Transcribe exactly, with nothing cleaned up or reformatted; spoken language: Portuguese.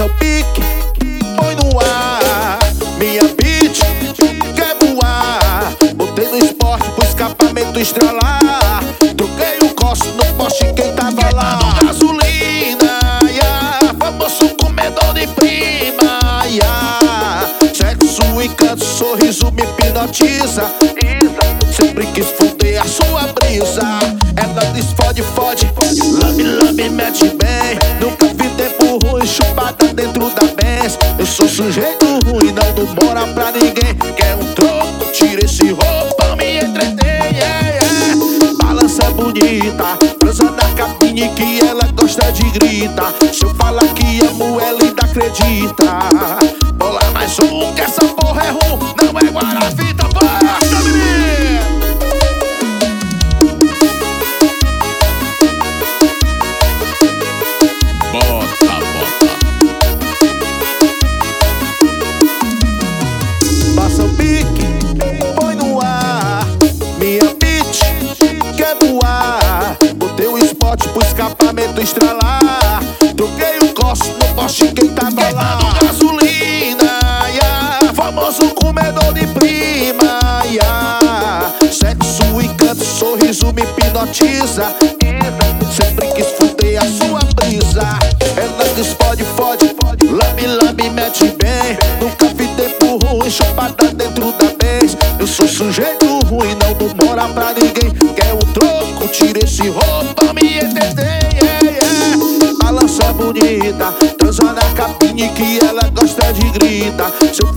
Passa o pique, põe no ar. Minha beat quer voar. Botei no esporte pro escapamento estralar. Troquei o costo no poste, quem tava lá. Gasolina, yeah. Famoso comedor de prima, yeah. Sexo, encanto, sorriso me hipnotiza. Sempre quis fuder a sua brisa. Ela diz fode, fode, lambe, lambe, mete bem. Nunca vi tempo ruim, chupada dentro da Benz. Eu sou sujeito ruim, não demora pra ninguém. Quer um troco, tira esse roupão, me entretém, yeah, yeah. Balança bonita, transa na cabine que ela gosta de gritar. Se eu falar que amo ela ainda acredita. Bola mais um, que essa porra é ruim, não é Guaravita, bora, menino! Bota, bota. Passa o pique, põe no ar. Minha beat quer voar. Botei o spot pro escapamento estralar. Troquei o costo no poste, quem tava lá. Gasolina, yeah. Famoso comedor de prima, yeah. Sexo, encanto, sorriso me hipnotiza. Sempre quis fuder a sua brisa. Ela diz fode, fode, lambe, lambe, mete bem. Nunca vi tempo ruim, chupada dentro da Benz. Eu sou sujeito ruim, não demora pra ninguém. Quer um troco, tira esse roupa, me entender, yeah, yeah. Balança bonita, transa na cabine que ela gosta de gritar. Se eu